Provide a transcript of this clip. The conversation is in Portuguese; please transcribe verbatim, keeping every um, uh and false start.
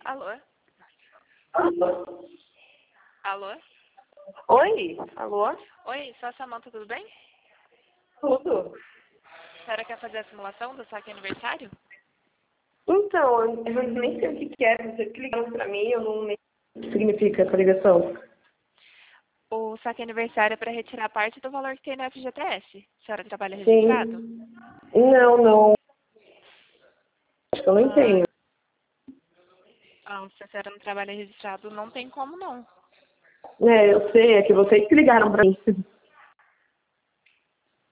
Alô? Alô? Oi? Alô? Oi, só a Samanta, tudo bem? Tudo? A senhora quer fazer a simulação do saque aniversário? Então, eu nem sei o que que é, vocês que ligaram pra mim, eu não nem sei o que significa essa ligação. O saque aniversário é para retirar parte do valor que tem no F G T S. A senhora trabalha registrado? Sim. Não, não. Acho que eu nem Ah, tenho. ah, se a senhora não trabalha registrado, não tem como não. É, eu sei, é que vocês que ligaram pra mim.